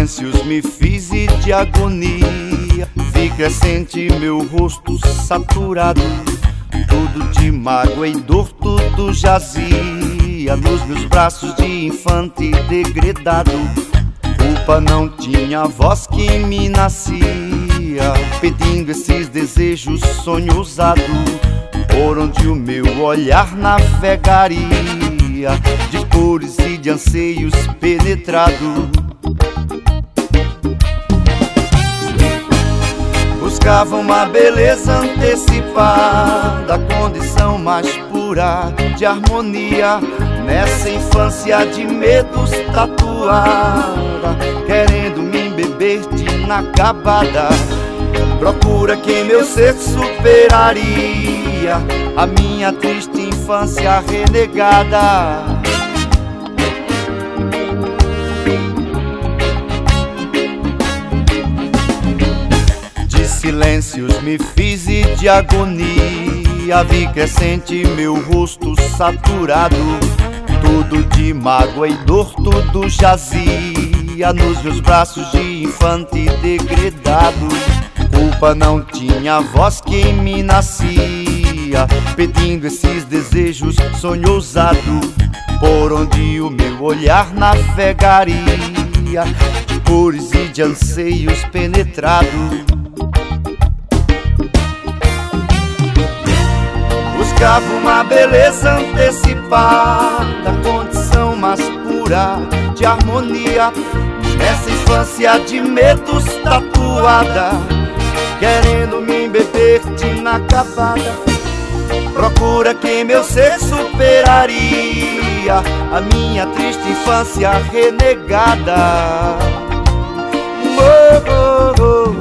silêncios me fiz e de agonia vi crescente meu rosto saturado. Tudo de mágoa e dor, tudo jazia nos meus braços de infante degradado. Culpa não tinha voz que me nascia, pedindo esses desejos, sonho ousado, por onde o meu olhar navegaria, de cores e de anseios penetrado. Buscava uma beleza antecipada, a condição mais pura de harmonia, nessa infância de medos tatuada, querendo me embeber de inacabada. Procura que meu ser superaria a minha triste infância renegada. Silêncios me fiz e de agonia vi crescente meu rosto saturado. Tudo de mágoa e dor, tudo jazia nos meus braços de infante degradado. Culpa não tinha voz que me nascia, pedindo esses desejos, sonho ousado, por onde o meu olhar navegaria, de cores e de anseios penetrado. Buscava uma beleza antecipada, a condição mais pura de harmonia, nessa infância de medos tatuada, querendo me embeber de inacabada. Procura que meu ser superaria a minha triste infância renegada. Oh, oh, oh, oh.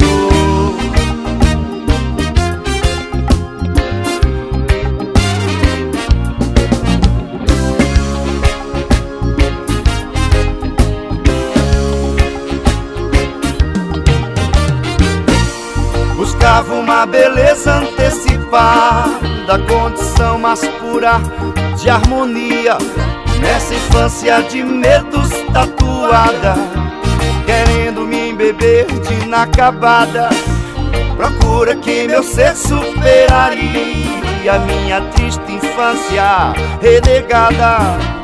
Buscava uma beleza antecipada, a condição mais pura de harmonia, nessa infância de medos tatuada, querendo me embeber de inacabada. Procura que meu ser superaria a minha triste infância renegada.